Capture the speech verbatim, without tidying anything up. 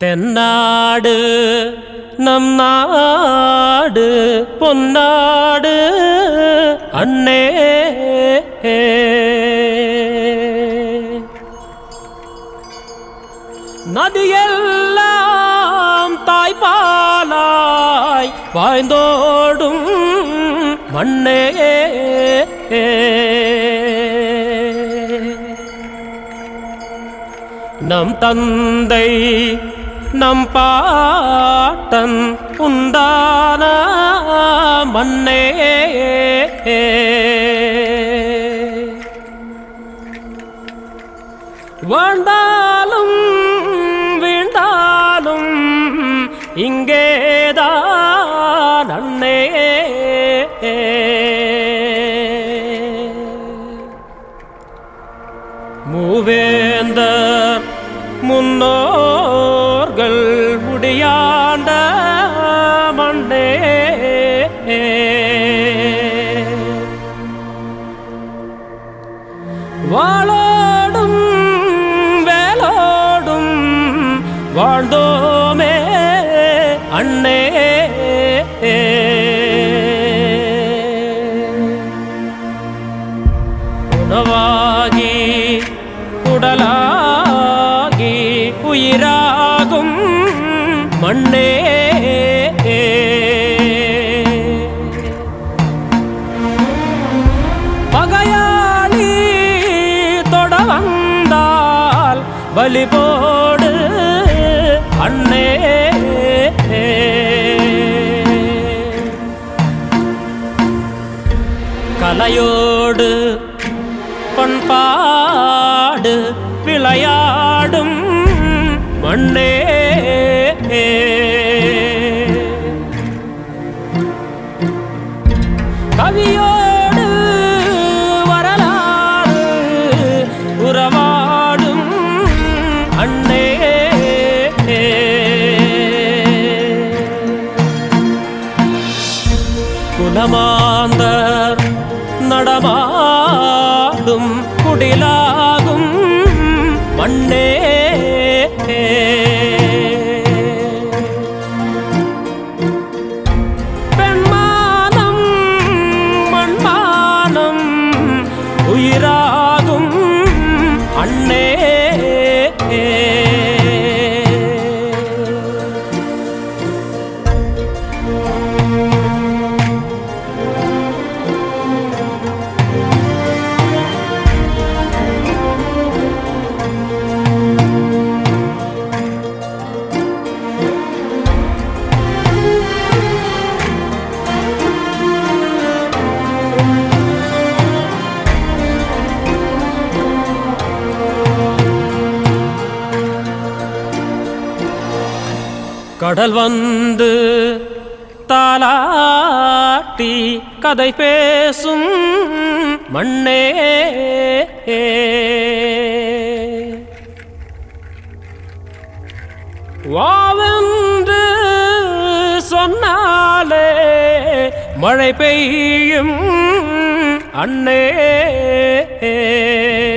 தென்னாடு நம் நாடு பொன்னாடு அன்னே நதியெல்லாம் தாய்ப்பாலாய் பாய்ந்தோடும் மண்ணே நம் தந்தை நம் பாட்டன் உண்டான மண்ணே வாழ்ந்தாலும் வீழ்ந்தாலும் இங்கேதான் அண்ணே மூவேந்தர் முன்னோர்கள் முடியாண்ட மண்ணே வாழோடும் வேலோடும் வாழ்ந்தோமே அண்ணே உணவாகி உடலாகி உயிராகும் மண்ணே பகையாளி தொட வந்தால் பலி போடு அண்ணே கலையோடு பண்பாடு விளையாடும் மண்ணே கவியோடு வரலாறு உறவாடும் அண்ணே குலமாந்தர் நடமாடும் குடிலாகும் மண்ணே பெண்மானம் மண்மானம் உயிராகும் அண்ணே கடல் வந்து தாலாட்டி கதை பேசும் மண்ணே வாவென்று சொன்னாலே மழை பெய்யும் அண்ணே